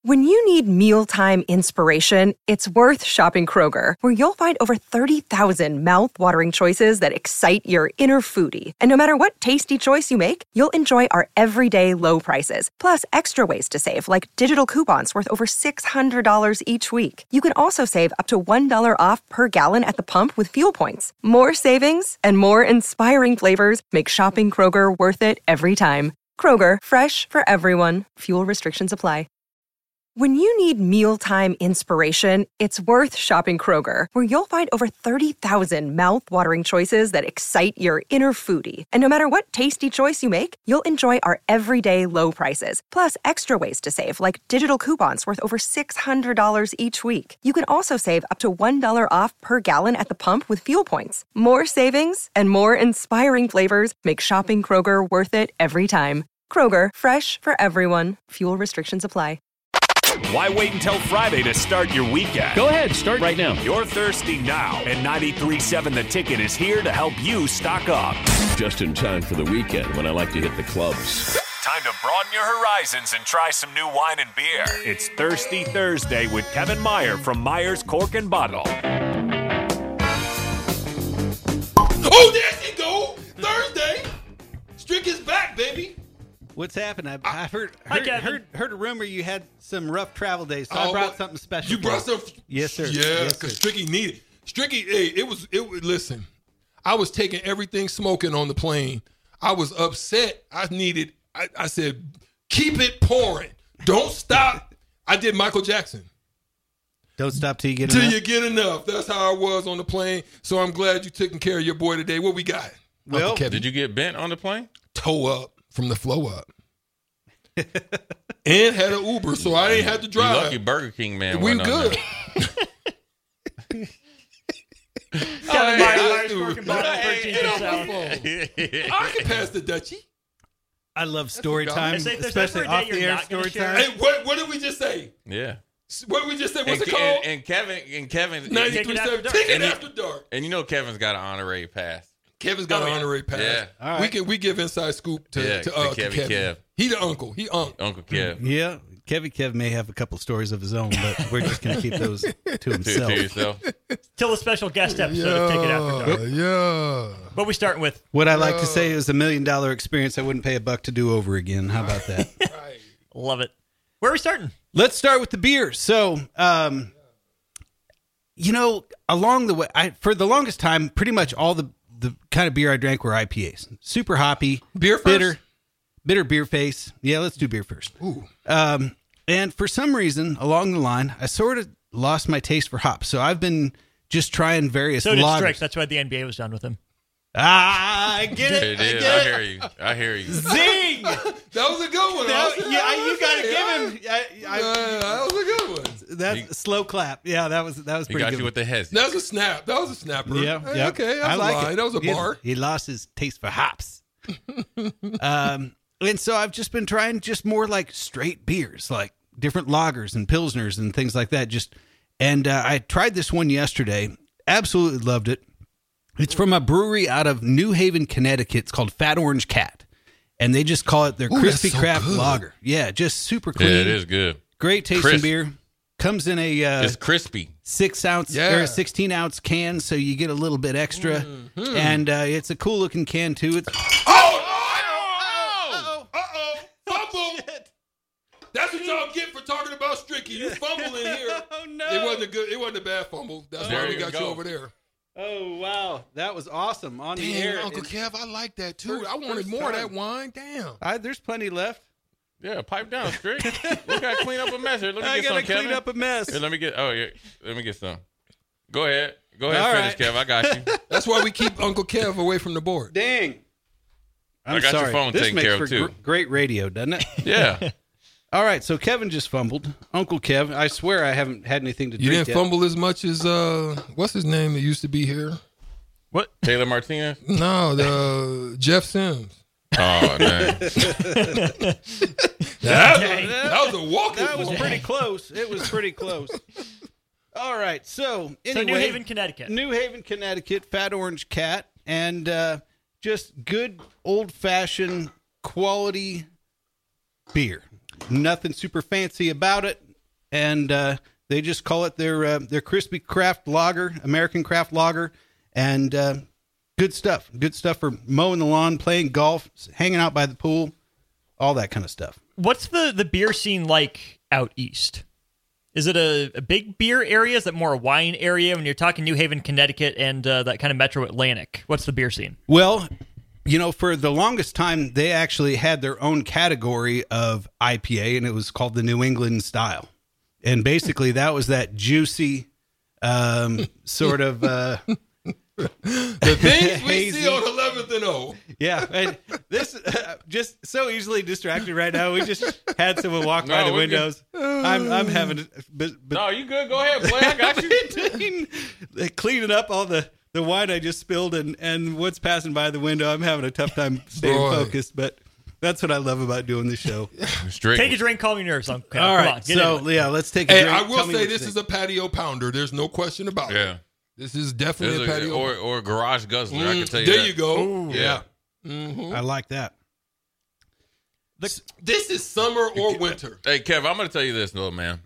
When you need mealtime inspiration, it's worth shopping Kroger, where you'll find over 30,000 mouth-watering choices that excite your inner foodie. And no matter what tasty choice you make, you'll enjoy our everyday low prices, plus extra ways to save, like digital coupons worth over $600 each week. You can also save up to $1 off per gallon at the pump with fuel points. More savings and more inspiring flavors make shopping Kroger worth it every time. Kroger, fresh for everyone. Fuel restrictions apply. When you need mealtime inspiration, it's worth shopping Kroger, where you'll find over 30,000 mouth-watering choices that excite your inner foodie. And no matter what tasty choice you make, you'll enjoy our everyday low prices, plus extra ways to save, like digital coupons worth over $600 each week. You can also save up to $1 off per gallon at the pump with fuel points. More savings and more inspiring flavors make shopping Kroger worth it every time. Kroger, fresh for everyone. Fuel restrictions apply. Why wait until Friday to start your weekend? Go ahead, start right now. You're thirsty now, and 93.7 The Ticket is here to help you stock up. Just in time for the weekend when I like to hit the clubs. Time to broaden your horizons and try some new wine and beer. It's Thirsty Thursday with Kevin Meyer from Meyer's Cork and Bottle. Oh, there you go! Thursday! Strick is back, baby! What's happened? I've heard a rumor you had some rough travel days, so I brought something special. You brought some? Yes, sir. Yeah, because Stricky needed. Stricky, hey, it was. Listen, I was taking everything smoking on the plane. I was upset. I said, keep it pouring. Don't stop. I did Michael Jackson. Don't stop till you get enough. Till you get enough. That's how I was on the plane. So I'm glad you taking care of your boy today. What we got? Well, did you get bent on the plane? Toe up. From the flow up. And had an Uber, so I ain't had to drive. You lucky Burger King man. We good. Kevin Meyer, Cork and Bottle, 13th I can pass the Dutchie. I love story time, especially off the air story time. Hey, what did we just say? Yeah. What did we just say? What's it called? And Kevin 93.7 Ticket After Dark. And you know Kevin's got an honorary pass. Kevin's got an honorary pass. Yeah. All right. We give inside scoop to Kevin. Kev. He the uncle. He Uncle Kev. Yeah. Kev may have a couple stories of his own, but we're just going to keep those to himself. To yourself. Till a special guest episode of Take It After Dark. Yeah. What we starting with? What I like to say is $1 million experience I wouldn't pay $1 to do over again. How about that? Right. Love it. Where are we starting? Let's start with the beer. So, along the way, for the longest time, pretty much all the kind of beer I drank were IPAs. Super hoppy. Beer first? Bitter beer face. Yeah, let's do beer first. Ooh. And for some reason, along the line, I sort of lost my taste for hops. So I've been just trying various So did lagers. Strick. That's why the NBA was done with him. I get it. It is. I hear you. Zing! That was a good one. You got to give him. That was a good one. That's slow clap. Yeah, that was pretty good. He got you with the heads. That was a snap. That was a snapper. Yeah. Hey, Yep. okay. That was a line. That was a bar. He lost his taste for hops. And so I've just been trying just more like straight beers, like different lagers and pilsners and things like that. And I tried this one yesterday. Absolutely loved it. It's from a brewery out of New Haven, Connecticut. It's called Fat Orange Cat. And they just call it their Crispy Craft Lager. Yeah, just super clean. Yeah, it is good. Great tasting beer. Comes in a it's crispy 6-ounce or a 16-ounce can, so you get a little bit extra. Mm-hmm. And it's a cool looking can too. It's fumble! That's what y'all get for talking about Stricky. You fumble in here. Oh no! It wasn't good. It wasn't a bad fumble. That's why we got you over there. Oh wow, that was awesome on the air. Uncle Kev, I like that too. I wanted more of that wine. Damn. There's plenty left. Yeah, pipe down, Strick. We gotta clean up a mess here. Let me get some, Kevin. Clean up a mess. Here, let me get some. Go ahead, finish, Kev. I got you. That's why we keep Uncle Kev away from the board. Dang. I got your phone taken care of too. Great radio, doesn't it? Yeah. All right, so Kevin just fumbled. Uncle Kev, I swear I haven't had anything to drink yet. You didn't fumble as much as what's his name that used to be here? What? Taylor Martinez? No, the Jeff Sims. Oh, man. that was a walking. That was pretty close. It was pretty close. All right. So, anyway. New Haven, Connecticut. New Haven, Connecticut, Fat Orange Cat, and just good old-fashioned quality beer. Nothing super fancy about it. and they just call it their crispy craft lager, American craft lager, and good stuff. Good stuff for mowing the lawn, playing golf, hanging out by the pool, all that kind of stuff. What's the beer scene like out east? Is it a big beer area? Is it more a wine area when you're talking New Haven, Connecticut, and that kind of metro Atlantic? What's the beer scene? Well, for the longest time, they actually had their own category of IPA, and it was called the New England style. And basically, that was that juicy sort of... the things we see on 11th and O. Yeah, and this just so easily distracted right now. We just had someone walk by the windows. I'm having, but no, you good? Go ahead, play. I got you. Cleaning up all the wine I just spilled and what's passing by the window. I'm having a tough time staying focused, but that's what I love about doing the show. Take a drink, calm your nerves. All right, so let's take a drink. I will say this is a patio pounder. There's no question about it. Yeah. This is definitely a patio. Or a garage guzzler, I can tell you there that. you go. Ooh, yeah. Mm-hmm. I like that. This is summer or winter. Hey, Kev, I'm going to tell you this, though, man.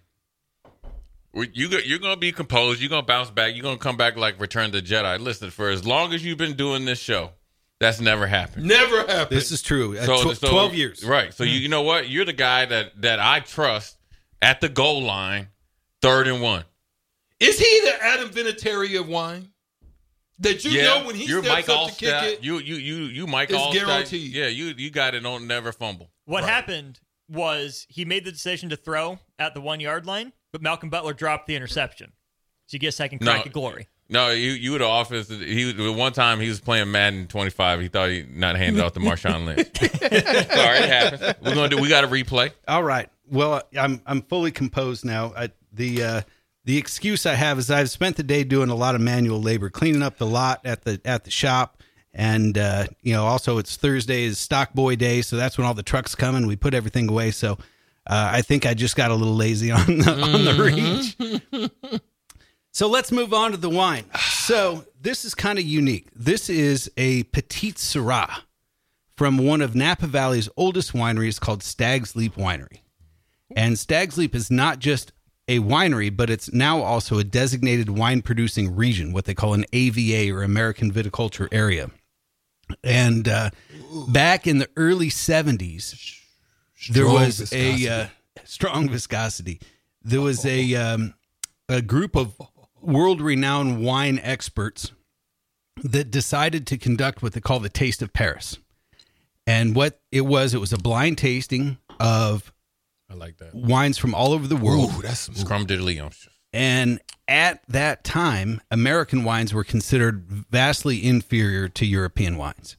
You're going to be composed. You're going to bounce back. You're going to come back like Return of the Jedi. Listen, for as long as you've been doing this show, that's never happened. Never happened. This is true. 12 years. Right. So you know what? You're the guy that I trust at the goal line, 3rd and 1. Is he the Adam Vinatieri of wine? That you know when he steps Mike up to kick it, you Mike it's Allstott. guaranteed. Yeah, you got it on never fumble. What happened was he made the decision to throw at the 1 yard line, but Malcolm Butler dropped the interception. So you get a second crack at glory. No, you the office. One time he was playing Madden 25. He thought he not handed off to Marshawn Lynch. Sorry, it happens. We got a replay. All right. Well, I'm fully composed now. The excuse I have is I've spent the day doing a lot of manual labor, cleaning up the lot at the shop, and also it's Thursday is Stock Boy Day, so that's when all the trucks come and we put everything away. So I think I just got a little lazy on the reach. So let's move on to the wine. So this is kind of unique. This is a Petite Syrah from one of Napa Valley's oldest wineries called Stag's Leap Winery. And Stag's Leap is not just a winery, but it's now also a designated wine producing region, what they call an AVA or American Viticulture Area. And back in the early 70s, there was a strong viscosity. There was a group of world-renowned wine experts that decided to conduct what they call the Taste of Paris. And what it was a blind tasting of I like that. Wines from all over the world. Ooh, that's Scrum de Leon. And at that time, American wines were considered vastly inferior to European wines.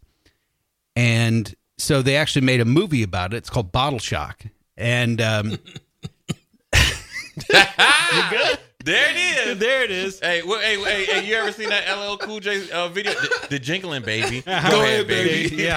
And so they actually made a movie about it. It's called Bottle Shock. And You good? There it is. There it is. Hey, you ever seen that LL Cool J video? The jingling, baby. Go ahead, baby. Yeah.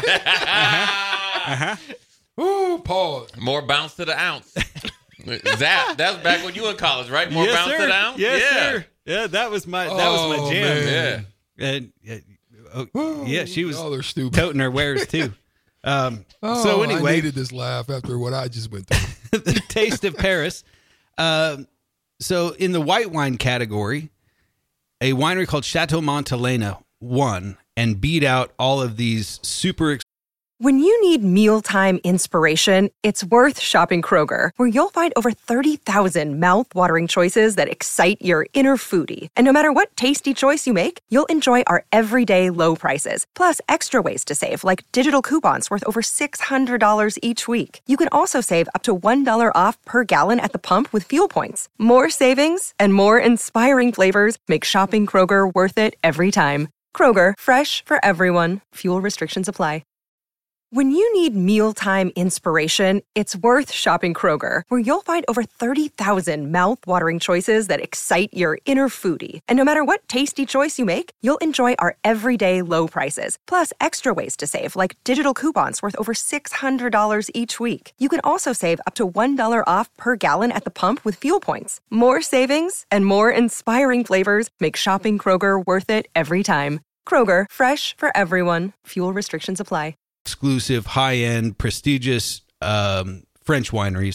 Ooh, pause. More bounce to the ounce. That was back when you were in college, right? More Yes, bounce sir. to the ounce? Yes, yeah. sir. Yeah, that was my jam. Man. Yeah. And yeah, she was Y'all are stupid. toting her wares too. So I anyway, needed this laugh after what I just went through. the Taste of Paris. So in the white wine category, a winery called Chateau Montelena won and beat out all of these super. When you need mealtime inspiration, it's worth shopping Kroger, where you'll find over 30,000 mouth-watering choices that excite your inner foodie. And no matter what tasty choice you make, you'll enjoy our everyday low prices, plus extra ways to save, like digital coupons worth over $600 each week. You can also save up to $1 off per gallon at the pump with fuel points. More savings and more inspiring flavors make shopping Kroger worth it every time. Kroger, fresh for everyone. Fuel restrictions apply. When you need mealtime inspiration, it's worth shopping Kroger, where you'll find over 30,000 mouth-watering choices that excite your inner foodie. And no matter what tasty choice you make, you'll enjoy our everyday low prices, plus extra ways to save, like digital coupons worth over $600 each week. You can also save up to $1 off per gallon at the pump with fuel points. More savings and more inspiring flavors make shopping Kroger worth it every time. Kroger, fresh for everyone. Fuel restrictions apply. Exclusive, high-end, prestigious French wineries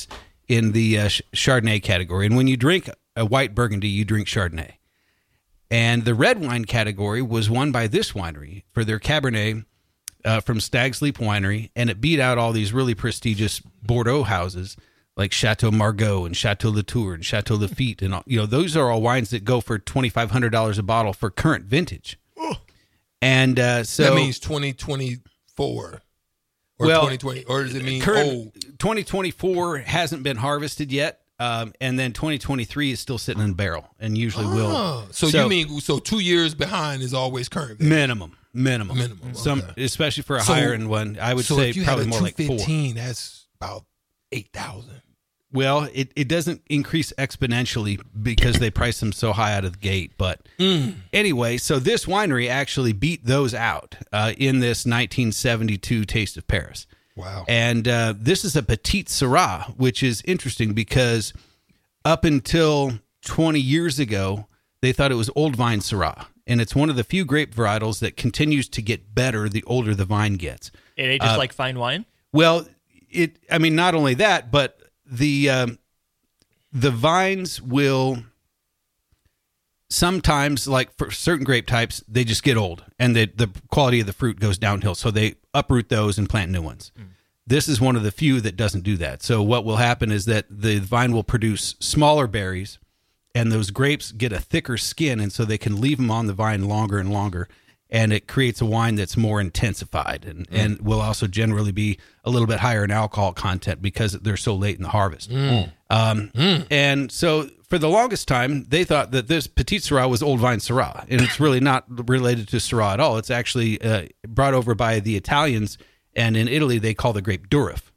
in the Chardonnay category. And when you drink a white Burgundy, you drink Chardonnay. And the red wine category was won by this winery for their Cabernet from Stag's Leap Winery, and it beat out all these really prestigious Bordeaux houses like Chateau Margaux and Chateau Latour and Chateau Lafite, and those are all wines that go for $2,500 a bottle for current vintage. And so that means 2024 or 2020, or does it mean old? 2024 hasn't been harvested yet, and then 2023 is still sitting in the barrel, and usually will. So you mean 2 years behind is always current vintage? Minimum. Some, okay. especially for a higher end one, I would say probably more like 4. That's about 8,000. Well, it doesn't increase exponentially because they price them so high out of the gate. But anyway, so this winery actually beat those out in this 1972 Taste of Paris. Wow. And this is a Petite Syrah, which is interesting because up until 20 years ago, they thought it was Old Vine Syrah. And it's one of the few grape varietals that continues to get better the older the vine gets. It ages like fine wine? Well, not only that, but the vines will sometimes, like for certain grape types, they just get old and the quality of the fruit goes downhill. So they uproot those and plant new ones. This is one of the few that doesn't do that. So what will happen is that the vine will produce smaller berries and those grapes get a thicker skin. And so they can leave them on the vine longer and longer. And it creates a wine that's more intensified and will also generally be a little bit higher in alcohol content because they're so late in the harvest. And so for the longest time, they thought that this Petite Syrah was Old Vine Syrah, and it's really not related to Syrah at all. It's actually brought over by the Italians, and in Italy, they call the grape Durif.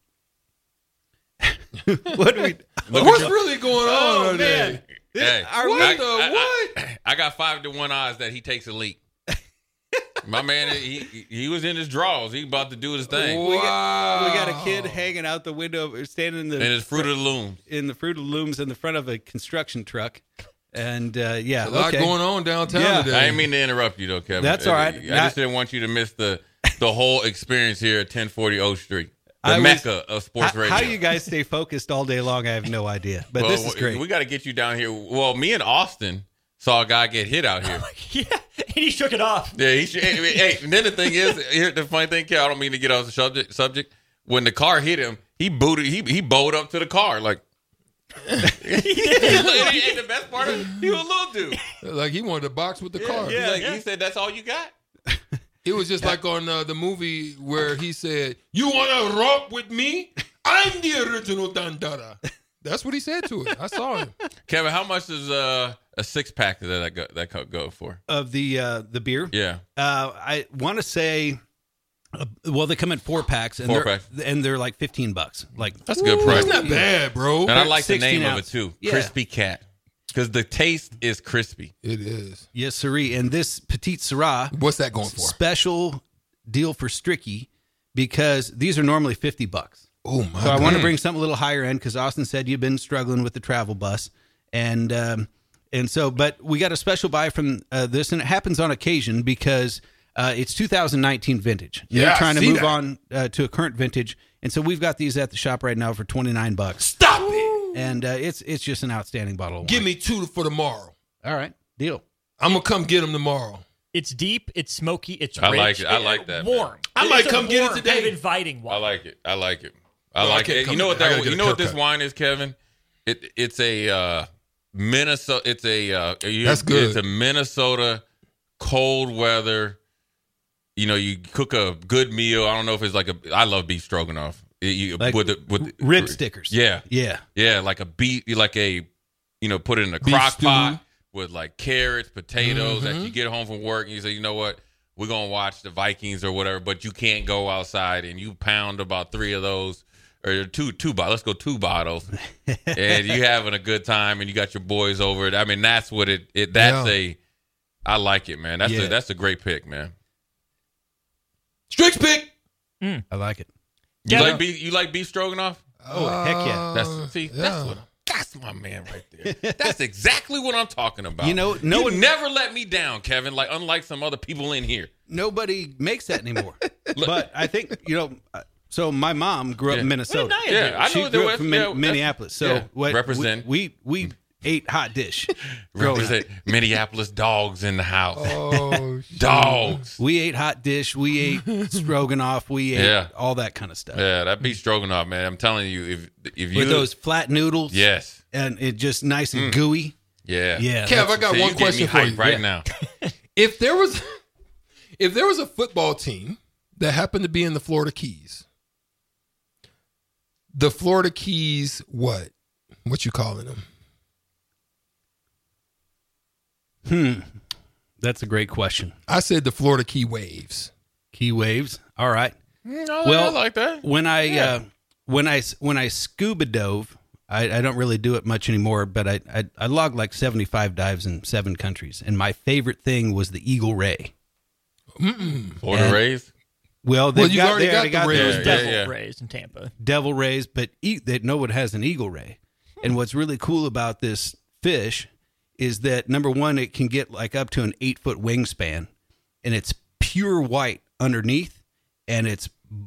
What's really going on today? Hey, What? I got 5-1 odds that he takes a leak. My man, he was in his drawers. He about to do his thing. We got a kid hanging out the window, standing in his Fruit of the Loom. In the Fruit of the Looms in the front of a construction truck. And, a lot going on downtown today. I didn't mean to interrupt you, though, Kevin. That's all right. I just didn't want you to miss the whole experience here at 1040 O Street. The mecca of sports radio. How you guys stay focused all day long, I have no idea. But this is great. We got to get you down here. Well, me and Austin saw a guy get hit out here. Yeah, and he shook it off. Yeah, hey, and then the thing is, the funny thing, Kel, I don't mean to get off the subject. When the car hit him, he bowed up to the car like. And the best part of it, he was a little dude. Like he wanted to box with the car. He said, "That's all you got." It was just like on the movie where he said, "You want to romp with me? I'm the original Dandara." That's what he said to it. I saw him. Kevin, how much does a 6-pack that go for? Of the beer? Yeah. I want to say, they come in 4-packs, and they're like $15. Like that's a good price. That's not bad, bro. And I like the name ounce. of it too, yeah. Crispy Cat, because the taste is crispy. It is. Yes, sirree. And this Petite Syrah, what's that going for? Special deal for Stricky, because these are normally $50. Oh my! So I want to bring something a little higher end because Austin said you've been struggling with the travel bus, and so but we got a special buy from this, and it happens on occasion because it's 2019 vintage. They're trying to move on to a current vintage, and so we've got these at the shop right now for $29. Stop it! And it's just an outstanding bottle of wine. Give me 2 for tomorrow. All right, deal. I'm gonna come get them tomorrow. It's deep, it's smoky, it's rich. I like it. I like that. Warm. Man. I might It's come get it warm, today. Kind of inviting wine. I like it. I like it. You know what You know what this wine is, Kevin? It's a Minnesota. It's a that's good. It's a Minnesota cold weather. You cook a good meal. I don't know if it's like I love beef stroganoff. With rib stickers. Yeah, like a beef, put it in a crock pot with like carrots, potatoes. That you get home from work and you say, you know what, we're gonna watch the Vikings or whatever, but you can't go outside and you pound about 3 of those. Or two bottles. Let's go 2 bottles, and you having a good time, and you got your boys over it. I mean, that's what I like it, man. That's a great pick, man. Strix pick. I like it. You like beef stroganoff? Oh heck yeah! That's my man right there. That's exactly what I'm talking about. You never let me down, Kevin. Like unlike some other people in here, nobody makes that anymore. But I think So my mom grew up in Minnesota. Yeah, I know she what grew they up from was. Minneapolis. So what represent. we ate hot dish. growing up. Represent Minneapolis dogs in the house. Oh, shit. Dogs. We ate hot dish. We ate stroganoff. We ate all that kind of stuff. Yeah, that beef stroganoff, man. I'm telling you, if you With those flat noodles. yes, And it just nice and gooey. yeah, Yeah. Kev, I got See, one you question get me for you. hyped right now. If there was a football team that happened to be in the Florida Keys, the Florida Keys, what you calling them? That's a great question. I said the Florida Key Waves. Key waves. All right. I like that. When I scuba dove, I don't really do it much anymore, but I logged like 75 dives in 7 countries, and my favorite thing was the Eagle Ray. Florida Rays. Well, Well, you've they already got the Rays. those Devil Rays in Tampa. devil rays, but no one has an eagle ray. And what's really cool about this fish is that, number one, it can get like up to an 8-foot wingspan, and it's pure white underneath, and it's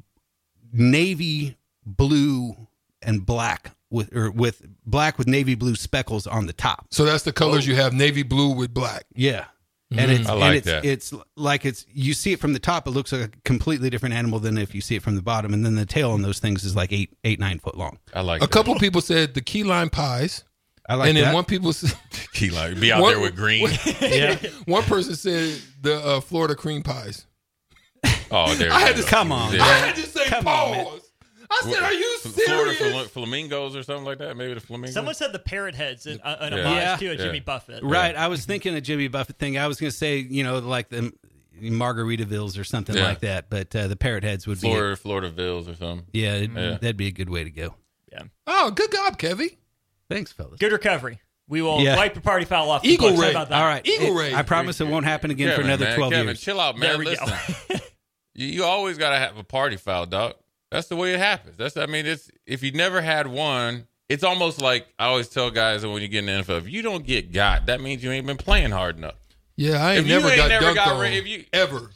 navy blue and black with black with navy blue speckles on the top. So that's the colors you have: navy blue with black. Yeah. And it's, I like and that. it's like you see it from the top, it looks like a completely different animal than if you see it from the bottom. And then the tail on those things is like 9 foot long. I like A couple people said the key lime pies. I like And that. then one people said, Key lime. Be out What- there with green. one person said the Florida cream pies. Oh, there. I had you to- go. Come on, Yeah. I had to say Come on, man. pause. I said, are you Florida serious? flamingos or something like that? Maybe the flamingos. Someone said the parrot heads in an Yeah. homage to a Yeah. Jimmy Buffett. Right. I was thinking a Jimmy Buffett thing. I was going to say, like the Margaritavilles or something Yeah. like that. But the parrot heads would Florida Villes or something. be, that'd be a good way to go. Oh, good job, Kevy. Thanks, fellas. Good recovery. We will Yeah. wipe your party foul off. Eagle the books. How Ray. about that? All right. Eagle Ray. I promise it won't happen again for another 12 Kevin, years. chill out, There man. we go. Listen, you always got to have a party foul, dog. That's the way it happens. It's if you never had one, it's almost like I always tell guys that when you get in the NFL, if you don't get got, that means you ain't been playing hard enough. Yeah, I If ain't you never ain't got never dunked got on. ra- if you- ever.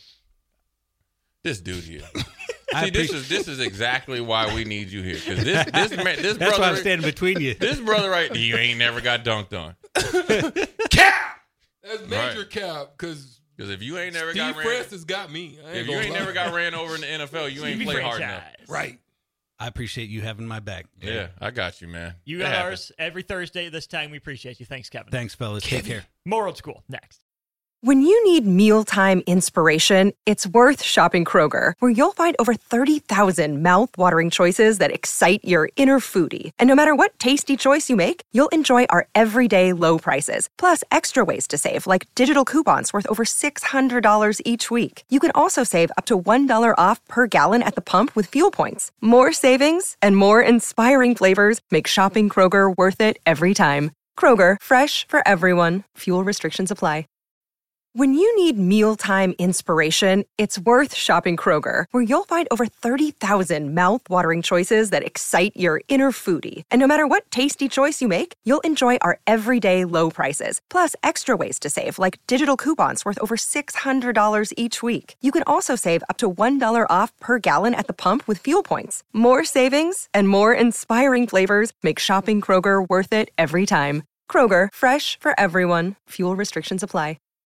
This dude here. I See, this is exactly why we need you here, because this That's brother, why I'm standing between you. this brother right, you ain't never got dunked on. Cap! That's major Right. cap, because Because if you ain't never Steve got ran, Francis got me. I if you gonna ain't lie. never got ran over in the NFL, you ain't Stevie played hard enough. franchise. Right. I appreciate you having my back. Yeah, I got you, man. You That got happens. ours every Thursday at this time. We appreciate you. Thanks, Kevin. Thanks, fellas. Take care. More old school next. When you need mealtime inspiration, it's worth shopping Kroger, where you'll find over 30,000 mouth-watering choices that excite your inner foodie. And no matter what tasty choice you make, you'll enjoy our everyday low prices, plus extra ways to save, like digital coupons worth over $600 each week. You can also save up to $1 off per gallon at the pump with fuel points. More savings and more inspiring flavors make shopping Kroger worth it every time. Kroger, fresh for everyone. Fuel restrictions apply. When you need mealtime inspiration, it's worth shopping Kroger, where you'll find over 30,000 mouth-watering choices that excite your inner foodie. And no matter what tasty choice you make, you'll enjoy our everyday low prices, plus extra ways to save, like digital coupons worth over $600 each week. You can also save up to $1 off per gallon at the pump with fuel points. More savings and more inspiring flavors make shopping Kroger worth it every time. Kroger, fresh for everyone. Fuel restrictions apply.